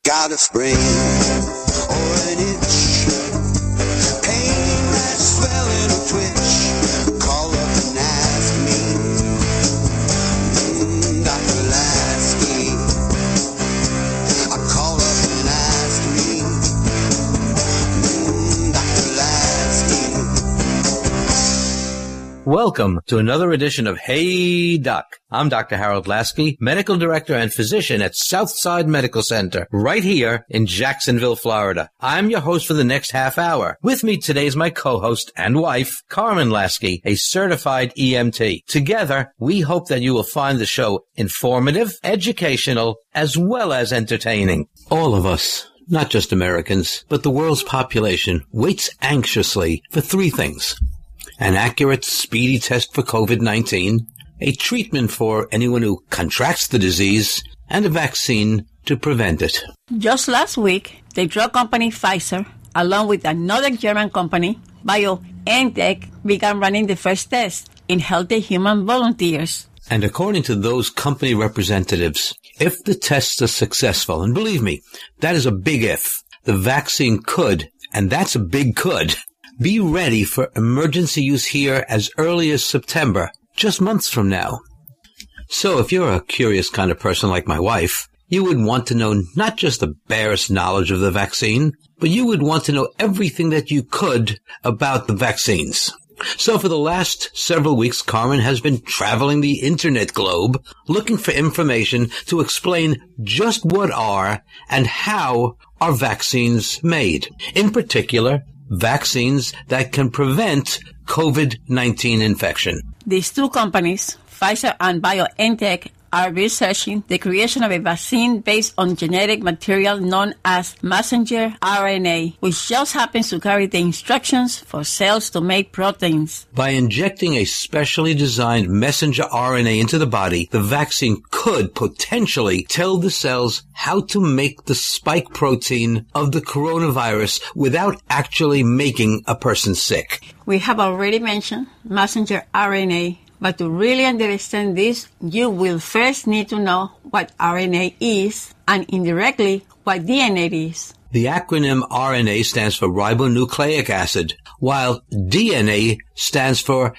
got a sprain or an itch, pain that's swelling or twitch, call up and ask me, Dr. Lasky. I call up and ask me, Dr. Lasky. Welcome to another edition of Hey Doc. I'm Dr. Harold Lasky, Medical Director and Physician at Southside Medical Center, right here in Jacksonville, Florida. I'm your host for the next half hour. With me today is my co-host and wife, Carmen Lasky, a certified EMT. Together, we hope that you will find the show informative, educational, as well as entertaining. All of us, not just Americans, but the world's population, waits anxiously for three things: an accurate, speedy test for COVID-19, a treatment for anyone who contracts the disease, and a vaccine to prevent it. Just last week, the drug company Pfizer, along with another German company, BioNTech, began running the first test in healthy human volunteers. And according to those company representatives, if the tests are successful, and believe me, that is a big if, the vaccine could, and that's a big could, be ready for emergency use here as early as September, just months from now. So if you're a curious kind of person like my wife, you would want to know not just the barest knowledge of the vaccine, but you would want to know everything that you could about the vaccines. So for the last several weeks, Carmen has been traveling the internet globe looking for information to explain just what are and how are vaccines made. In particular, vaccines that can prevent COVID-19 infection. These two companies, Pfizer and BioNTech, are researching the creation of a vaccine based on genetic material known as messenger RNA, which just happens to carry the instructions for cells to make proteins. By injecting a specially designed messenger RNA into the body, the vaccine could potentially tell the cells how to make the spike protein of the coronavirus without actually making a person sick. We have already mentioned messenger RNA. But to really understand this, you will first need to know what RNA is and indirectly what DNA is. The acronym RNA stands for ribonucleic acid, while DNA stands for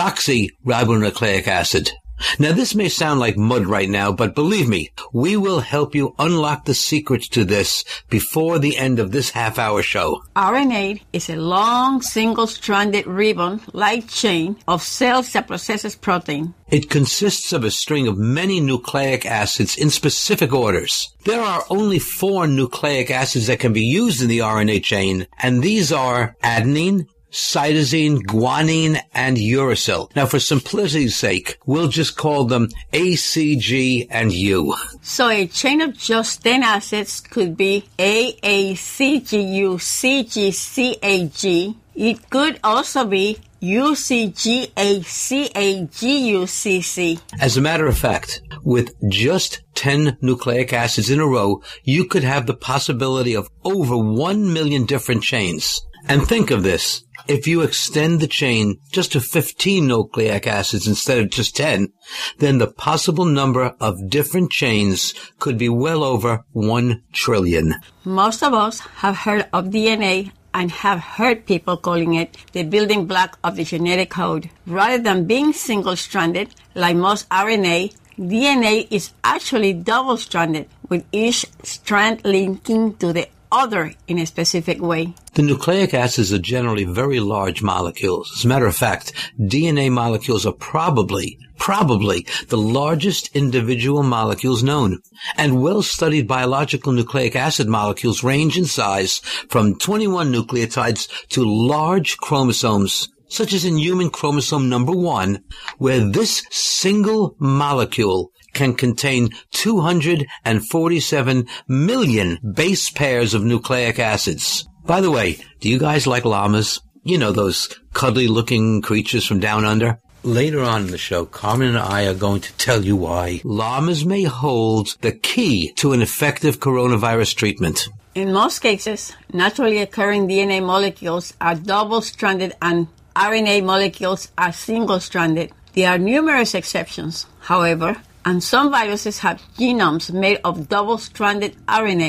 desoxyribonucleic acid. Now this may sound like mud right now, but believe me, we will help you unlock the secrets to this before the end of this half-hour show. RNA is a long, single-stranded ribbon-like chain of cells that processes protein. It consists of a string of many nucleic acids in specific orders. There are only 4 nucleic acids that can be used in the RNA chain, and these are adenine, cytosine, guanine, and uracil. Now, for simplicity's sake, we'll just call them A, C, G, and U. So a chain of just 10 acids could be A, C, G, U, C, G, C, A, G. It could also be U, C, G, A, C, A, G, U, C, C. As a matter of fact, with just 10 nucleic acids in a row, you could have the possibility of over 1 million different chains. And think of this. If you extend the chain just to 15 nucleic acids instead of just 10, then the possible number of different chains could be well over 1 trillion. Most of us have heard of DNA and have heard people calling it the building block of the genetic code. Rather than being single-stranded, like most RNA, DNA is actually double-stranded, with each strand linking to the other in a specific way. The nucleic acids are generally very large molecules. As a matter of fact, DNA molecules are probably the largest individual molecules known. And well-studied biological nucleic acid molecules range in size from 21 nucleotides to large chromosomes, such as in human chromosome number 1, where this single molecule can contain 247 million base pairs of nucleic acids. By the way, do you guys like llamas? You know, those cuddly-looking creatures from down under? Later on in the show, Carmen and I are going to tell you why llamas may hold the key to an effective coronavirus treatment. In most cases, naturally occurring DNA molecules are double-stranded and RNA molecules are single-stranded. There are numerous exceptions, however, and some viruses have genomes made of double-stranded RNA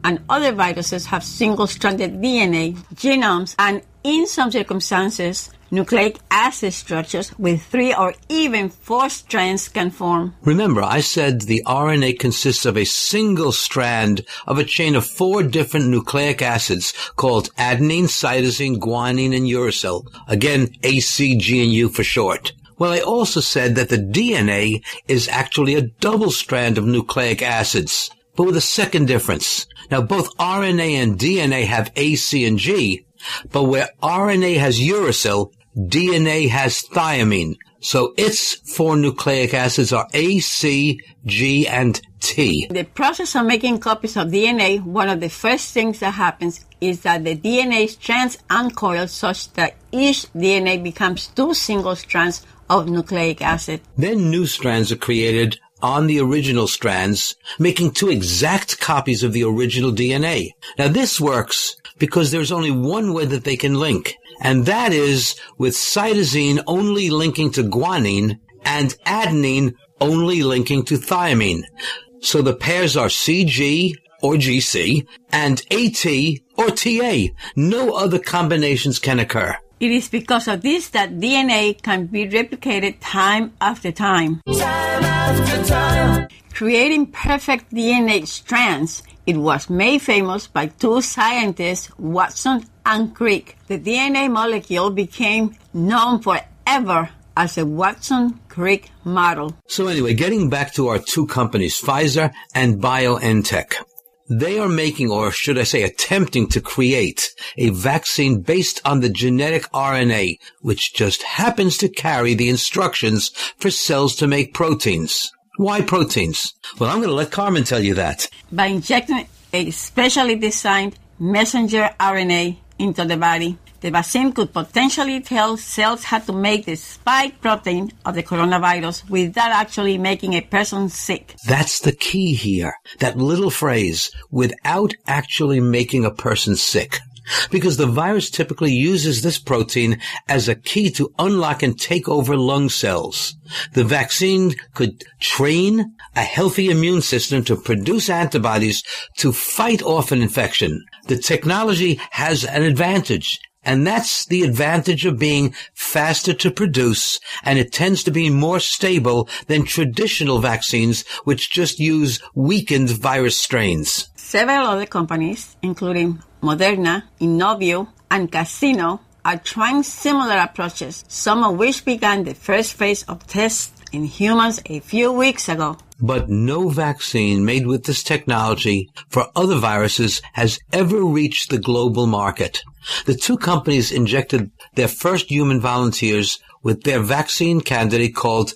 and other viruses have single-stranded DNA, genomes, and in some circumstances, nucleic acid structures with 3 or even 4 strands can form. Remember, I said the RNA consists of a single strand of a chain of 4 different nucleic acids called adenine, cytosine, guanine, and uracil. Again, A, C, G, and U for short. Well, I also said that the DNA is actually a double strand of nucleic acids, but with a second difference. Now, both RNA and DNA have A, C, and G, but where RNA has uracil, DNA has thiamine. So its 4 nucleic acids are A, C, G, and T. In the process of making copies of DNA, one of the first things that happens is that the DNA strands uncoil such that each DNA becomes 2 single strands of nucleic acid. Then new strands are created on the original strands, making 2 exact copies of the original DNA. Now this works because there's only one way that they can link, and that is with cytosine only linking to guanine and adenine only linking to thiamine. So the pairs are CG or GC and AT or TA. No other combinations can occur. It is because of this that DNA can be replicated time after time. Time after time. Creating perfect DNA strands, it was made famous by 2 scientists, Watson and Crick. The DNA molecule became known forever as a Watson-Crick model. So anyway, getting back to our 2 companies, Pfizer and BioNTech. They are making, or should I say attempting to create, a vaccine based on the genetic RNA, which just happens to carry the instructions for cells to make proteins. Why proteins? Well, I'm going to let Carmen tell you that. By injecting a specially designed messenger RNA into the body, the vaccine could potentially tell cells how to make the spike protein of the coronavirus without actually making a person sick. That's the key here. That little phrase, without actually making a person sick. Because the virus typically uses this protein as a key to unlock and take over lung cells. The vaccine could train a healthy immune system to produce antibodies to fight off an infection. The technology has an advantage, and that's the advantage of being faster to produce, and it tends to be more stable than traditional vaccines, which just use weakened virus strains. Several other companies, including Moderna, Inovio, and Casino, are trying similar approaches, some of which began the first phase of tests in humans a few weeks ago. But no vaccine made with this technology for other viruses has ever reached the global market. The 2 companies injected their first human volunteers with their vaccine candidate called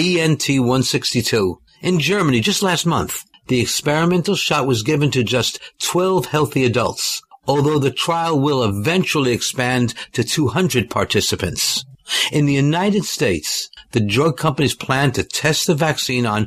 BNT162 in Germany just last month. The experimental shot was given to just 12 healthy adults, although the trial will eventually expand to 200 participants. In the United States, the drug companies plan to test the vaccine on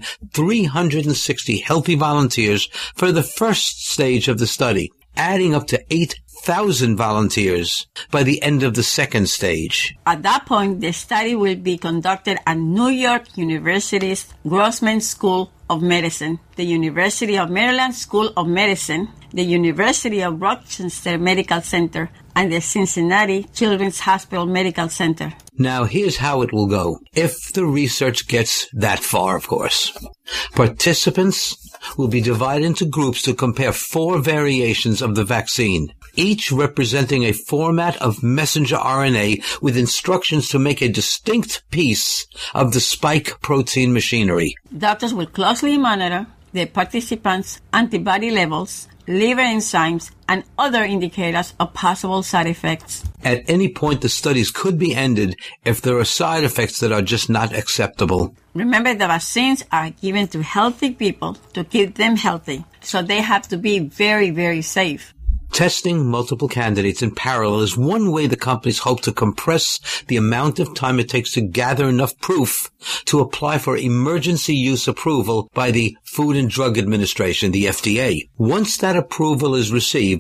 360 healthy volunteers for the first stage of the study, adding up to 8,000 volunteers by the end of the second stage. At that point, the study will be conducted at New York University's Grossman School of Medicine, the University of Maryland School of Medicine, the University of Rochester Medical Center, and the Cincinnati Children's Hospital Medical Center. Now, here's how it will go, if the research gets that far, of course. Participants will be divided into groups to compare 4 variations of the vaccine, each representing a format of messenger RNA with instructions to make a distinct piece of the spike protein machinery. Doctors will closely monitor the participants' antibody levels, liver enzymes, and other indicators of possible side effects. At any point, the studies could be ended if there are side effects that are just not acceptable. Remember, the vaccines are given to healthy people to keep them healthy, so they have to be very, very safe. Testing multiple candidates in parallel is one way the companies hope to compress the amount of time it takes to gather enough proof to apply for emergency use approval by the Food and Drug Administration, the FDA. Once that approval is received,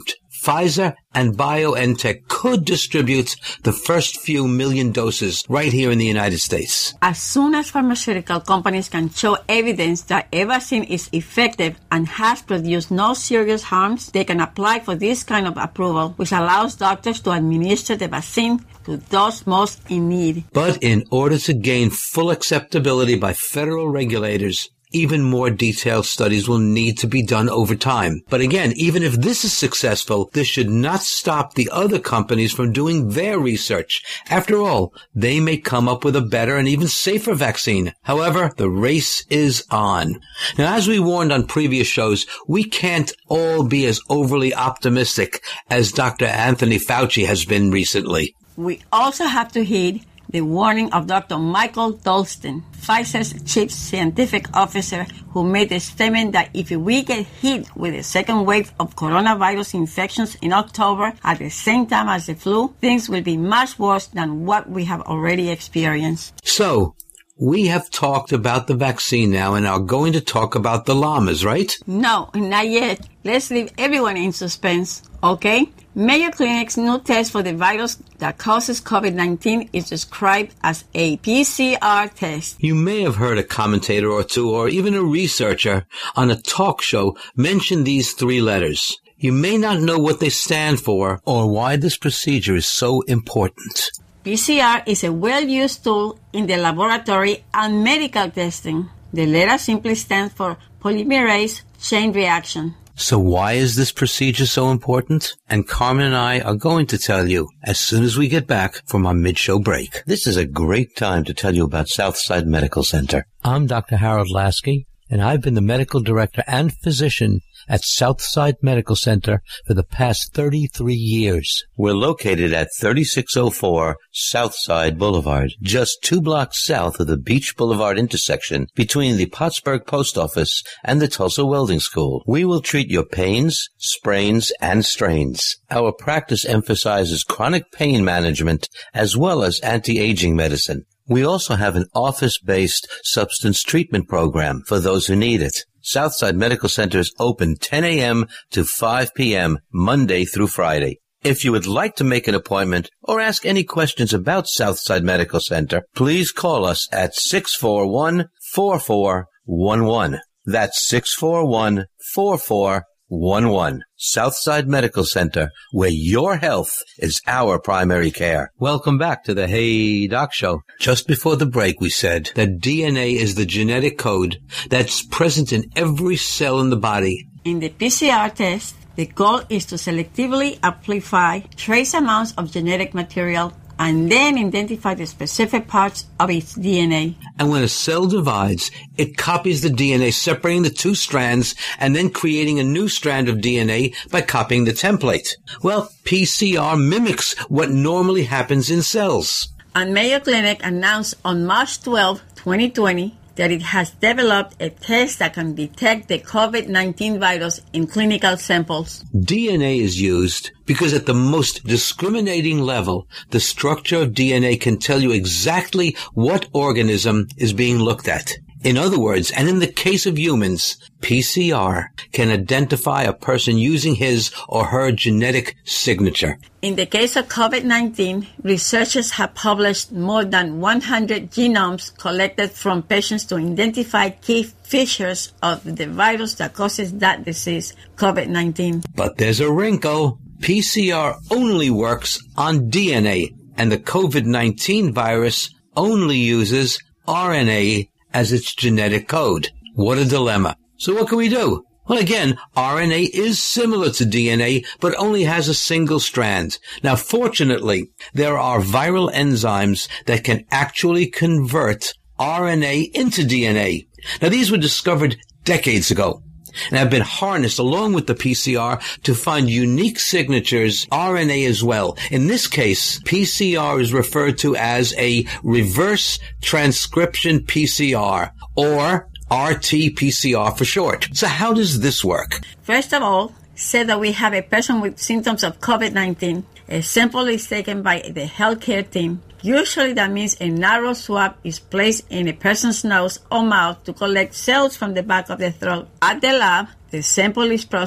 Pfizer and BioNTech could distribute the first few million doses right here in the United States. As soon as pharmaceutical companies can show evidence that a vaccine is effective and has produced no serious harms, they can apply for this kind of approval, which allows doctors to administer the vaccine to those most in need. But in order to gain full acceptability by federal regulators, even more detailed studies will need to be done over time. But again, even if this is successful, this should not stop the other companies from doing their research. After all, they may come up with a better and even safer vaccine. However, the race is on. Now, as we warned on previous shows, we can't all be as overly optimistic as Dr. Anthony Fauci has been recently. We also have to heed the warning of Dr. Michael Dolsten, Pfizer's chief scientific officer, who made the statement that if we get hit with a second wave of coronavirus infections in October at the same time as the flu, things will be much worse than what we have already experienced. So, we have talked about the vaccine now and are going to talk about the llamas, right? No, not yet. Let's leave everyone in suspense, okay? Mayo Clinic's new test for the virus that causes COVID-19 is described as a PCR test. You may have heard a commentator or two or even a researcher on a talk show mention these three letters. You may not know what they stand for or why this procedure is so important. PCR is a well-used tool in the laboratory and medical testing. The letter simply stands for polymerase chain reaction. So why is this procedure so important? And Carmen and I are going to tell you as soon as we get back from our mid-show break. This is a great time to tell you about Southside Medical Center. I'm Dr. Harold Lasky, and I've been the medical director and physician at Southside Medical Center for the past 33 years. We're located at 3604 Southside Boulevard, just 2 blocks south of the Beach Boulevard intersection between the Pottsburg Post Office and the Tulsa Welding School. We will treat your pains, sprains, and strains. Our practice emphasizes chronic pain management as well as anti-aging medicine. We also have an office-based substance treatment program for those who need it. Southside Medical Center is open 10 a.m. to 5 p.m. Monday through Friday. If you would like to make an appointment or ask any questions about Southside Medical Center, please call us at 641-4411. That's 641-4411. Southside Medical Center, where your health is our primary care. Welcome back to the Hey Doc Show. Just before the break, we said that DNA is the genetic code that's present in every cell in the body. In the PCR test, the goal is to selectively amplify trace amounts of genetic material and then identify the specific parts of its DNA. And when a cell divides, it copies the DNA, separating the two strands and then creating a new strand of DNA by copying the template. Well, PCR mimics what normally happens in cells. And Mayo Clinic announced on March 12, 2020, that it has developed a test that can detect the COVID-19 virus in clinical samples. DNA is used because at the most discriminating level, the structure of DNA can tell you exactly what organism is being looked at. In other words, and in the case of humans, PCR can identify a person using his or her genetic signature. In the case of COVID-19, researchers have published more than 100 genomes collected from patients to identify key features of the virus that causes that disease, COVID-19. But there's a wrinkle. PCR only works on DNA, and the COVID-19 virus only uses RNA as its genetic code. What a dilemma. So what can we do? Well, again, RNA is similar to DNA, but only has a single strand. Now, fortunately, there are viral enzymes that can actually convert RNA into DNA. Now, these were discovered decades ago and have been harnessed along with the PCR to find unique signatures, RNA as well. In this case, PCR is referred to as a reverse transcription PCR, or RT-PCR for short. So how does this work? First of all, say that we have a person with symptoms of COVID-19. A sample is taken by the healthcare team. Usually that means a narrow swab is placed in a person's nose or mouth to collect cells from the back of the throat. At the lab, the sample is processed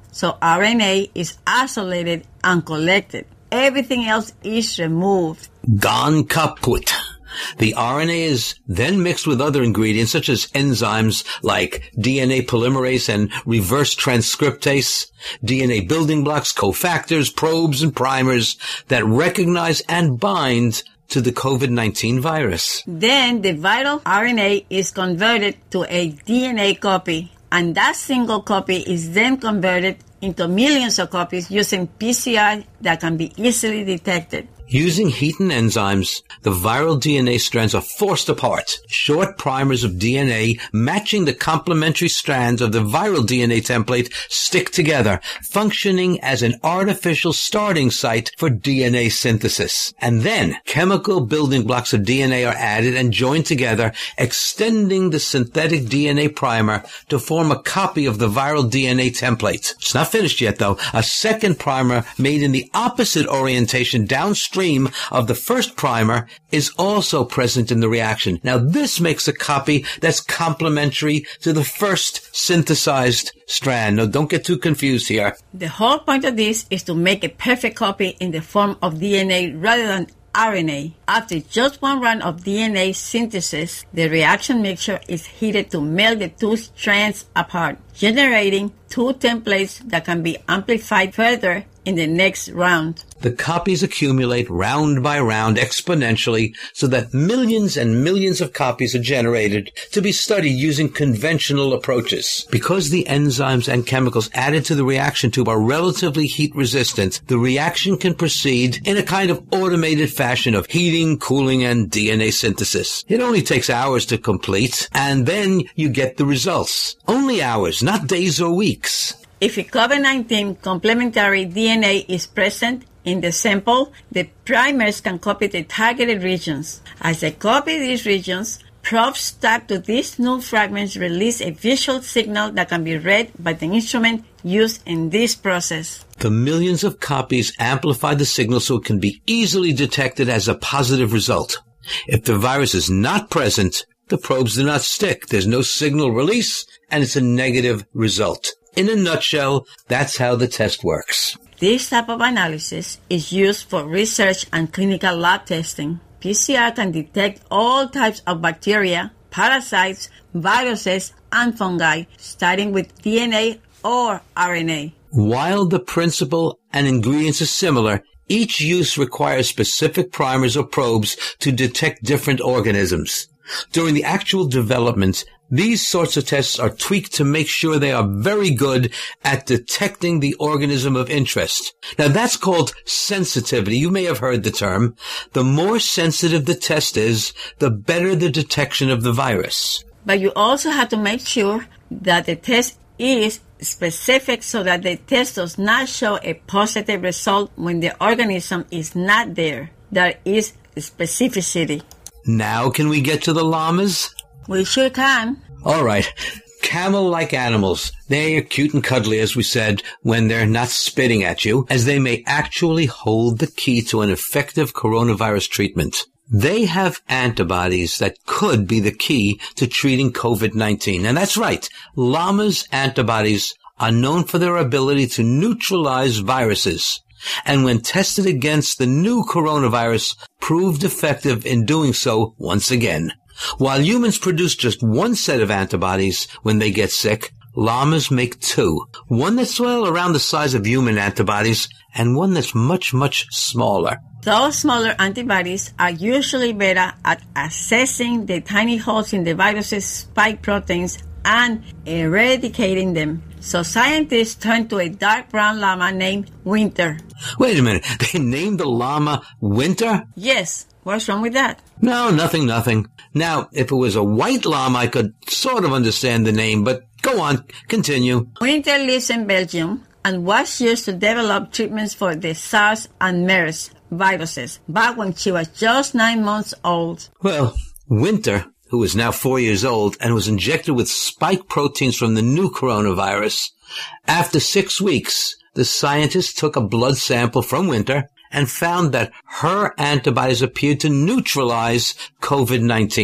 So RNA is isolated and collected. Everything else is removed. Gone kaput. The RNA is then mixed with other ingredients such as enzymes like DNA polymerase and reverse transcriptase, DNA building blocks, cofactors, probes, and primers that recognize and bind to the COVID-19 virus. Then the viral RNA is converted to a DNA copy, and that single copy is then converted into millions of copies using PCR that can be easily detected. Using heat and enzymes, the viral DNA strands are forced apart. Short primers of DNA matching the complementary strands of the viral DNA template stick together, functioning as an artificial starting site for DNA synthesis. And then chemical building blocks of DNA are added and joined together, extending the synthetic DNA primer to form a copy of the viral DNA template. It's not finished yet, though. A second primer made in the opposite orientation downstream of the first primer is also present in the reaction. Now, this makes a copy that's complementary to the first synthesized strand. Now, don't get too confused here. The whole point of this is to make a perfect copy in the form of DNA rather than RNA. After just one round of DNA synthesis, the reaction mixture is heated to melt the two strands apart, generating two templates that can be amplified further in the next round. The copies accumulate round by round exponentially so that millions and millions of copies are generated to be studied using conventional approaches. Because the enzymes and chemicals added to the reaction tube are relatively heat resistant, the reaction can proceed in a kind of automated fashion of heating, cooling, and DNA synthesis. It only takes hours to complete, and then you get the results. Only hours, not days or weeks. If a COVID-19 complementary DNA is present in the sample, the primers can copy the targeted regions. As they copy these regions, probes stuck to these new fragments release a visual signal that can be read by the instrument used in this process. The millions of copies amplify the signal so it can be easily detected as a positive result. If the virus is not present, the probes do not stick. There's no signal release, and it's a negative result. In a nutshell, that's how the test works. This type of analysis is used for research and clinical lab testing. PCR can detect all types of bacteria, parasites, viruses, and fungi, starting with DNA or RNA. While the principle and ingredients are similar, each use requires specific primers or probes to detect different organisms. During the actual development, these sorts of tests are tweaked to make sure they are very good at detecting the organism of interest. Now, that's called sensitivity. You may have heard the term. The more sensitive the test is, the better the detection of the virus. But you also have to make sure that the test is specific so that the test does not show a positive result when the organism is not there. There is specificity. Now can we get to the llamas? We sure can. All right. Camel-like animals. They're cute and cuddly, as we said, when they're not spitting at you, as they may actually hold the key to an effective coronavirus treatment. They have antibodies that could be the key to treating COVID-19. And that's right. Llamas' antibodies are known for their ability to neutralize viruses. And when tested against the new coronavirus, proved effective in doing so once again. While humans produce just one set of antibodies when they get sick, llamas make two. One that's, around the size of human antibodies, and one that's much, much smaller. Those smaller antibodies are usually better at assessing the tiny holes in the virus's spike proteins and eradicating them. So scientists turned to a dark brown llama named Winter. Wait a minute. They named the llama Winter? Yes. What's wrong with that? No, nothing. Now, if it was a white llama, I could sort of understand the name, but go on, continue. Winter lives in Belgium and was used to develop treatments for the SARS and MERS viruses back when she was just 9 months old. Well, Winter, who is now 4 years old and was injected with spike proteins from the new coronavirus, after 6 weeks, the scientists took a blood sample from Winter and found that her antibodies appeared to neutralize COVID-19.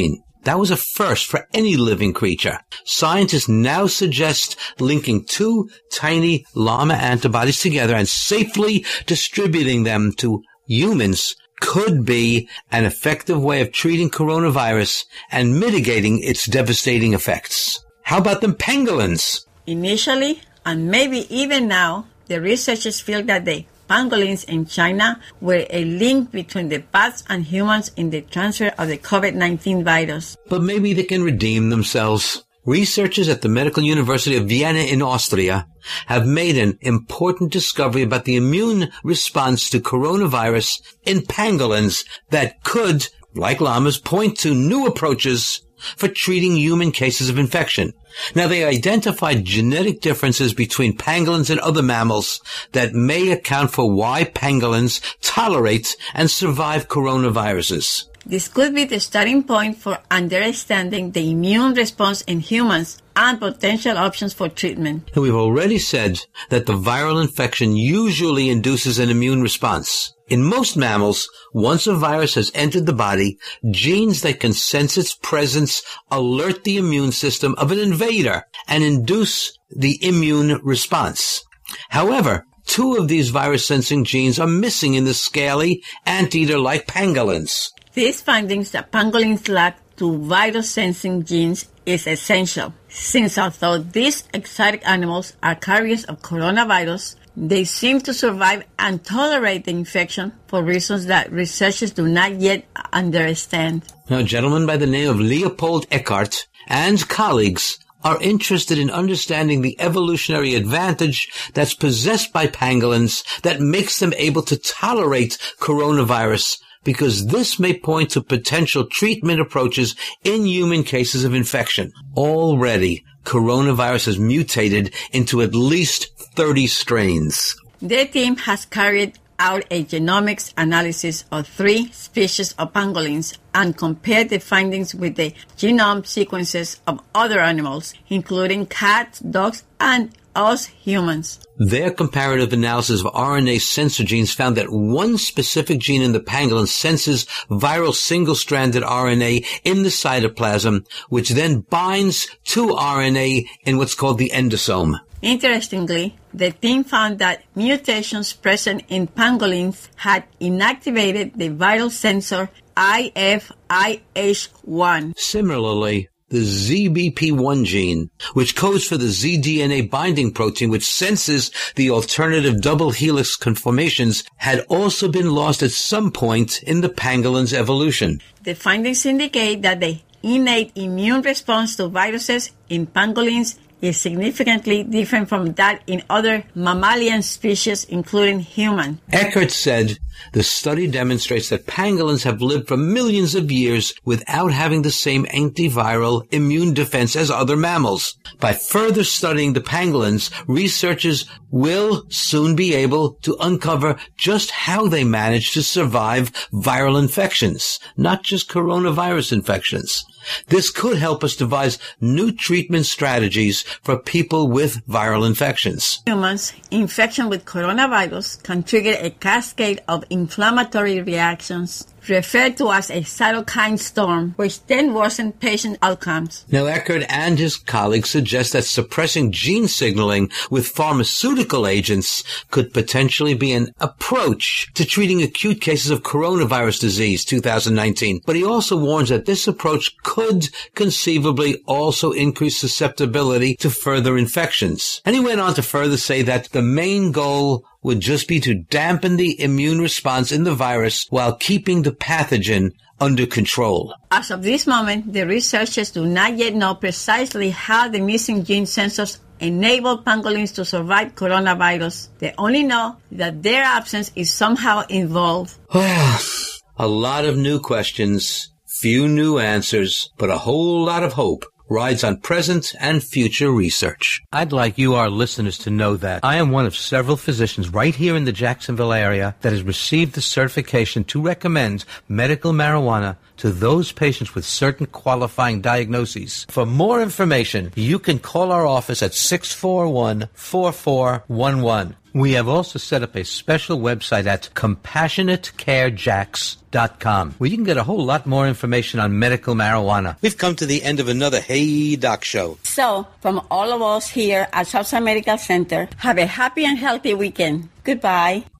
That was a first for any living creature. Scientists now suggest linking two tiny llama antibodies together and safely distributing them to humans could be an effective way of treating coronavirus and mitigating its devastating effects. How about them pangolins? Initially, and maybe even now, the researchers feel that the pangolins in China were a link between the bats and humans in the transfer of the COVID-19 virus. But maybe they can redeem themselves. Researchers at the Medical University of Vienna in Austria have made an important discovery about the immune response to coronavirus in pangolins that could, like llamas, point to new approaches for treating human cases of infection. Now, they identified genetic differences between pangolins and other mammals that may account for why pangolins tolerate and survive coronaviruses. This could be the starting point for understanding the immune response in humans and potential options for treatment. And we've already said that the viral infection usually induces an immune response. In most mammals, once a virus has entered the body, genes that can sense its presence alert the immune system of an invader and induce the immune response. However, two of these virus-sensing genes are missing in the scaly anteater-like pangolins. These findings that pangolins lack two virus-sensing genes is essential, since although these exotic animals are carriers of coronavirus, they seem to survive and tolerate the infection for reasons that researchers do not yet understand. Now, a gentleman by the name of Leopold Eckart and colleagues are interested in understanding the evolutionary advantage that's possessed by pangolins that makes them able to tolerate coronavirus, because this may point to potential treatment approaches in human cases of infection. Already, coronavirus has mutated into at least 30 strains. Their team has carried out a genomics analysis of 3 species of pangolins and compared the findings with the genome sequences of other animals, including cats, dogs, and us humans. Their comparative analysis of RNA sensor genes found that one specific gene in the pangolin senses viral single-stranded RNA in the cytoplasm, which then binds to RNA in what's called the endosome. Interestingly, the team found that mutations present in pangolins had inactivated the viral sensor IFIH1. Similarly, the ZBP1 gene, which codes for the zDNA binding protein which senses the alternative double helix conformations, had also been lost at some point in the pangolin's evolution. The findings indicate that the innate immune response to viruses in pangolins is significantly different from that in other mammalian species, including human. Eckert said, the study demonstrates that pangolins have lived for millions of years without having the same antiviral immune defense as other mammals. By further studying the pangolins, researchers will soon be able to uncover just how they manage to survive viral infections, not just coronavirus infections. This could help us devise new treatment strategies for people with viral infections. Humans, infection with coronavirus can trigger a cascade of inflammatory reactions referred to as a cytokine storm, which then worsen patient outcomes. Now, Eckert and his colleagues suggest that suppressing gene signaling with pharmaceutical agents could potentially be an approach to treating acute cases of coronavirus disease 2019. But he also warns that this approach could conceivably also increase susceptibility to further infections. And he went on to further say that the main goal would just be to dampen the immune response in the virus while keeping the pathogen under control. As of this moment, the researchers do not yet know precisely how the missing gene sensors enable pangolins to survive coronavirus. They only know that their absence is somehow involved. Well, a lot of new questions, few new answers, but a whole lot of hope rides on present and future research. I'd like you, our listeners, to know that I am one of several physicians right here in the Jacksonville area that has received the certification to recommend medical marijuana to those patients with certain qualifying diagnoses. For more information, you can call our office at 641-4411. We have also set up a special website at CompassionateCareJacks.com, where you can get a whole lot more information on medical marijuana. We've come to the end of another Hey Doc show. So, from all of us here at Southside Medical Center, have a happy and healthy weekend. Goodbye.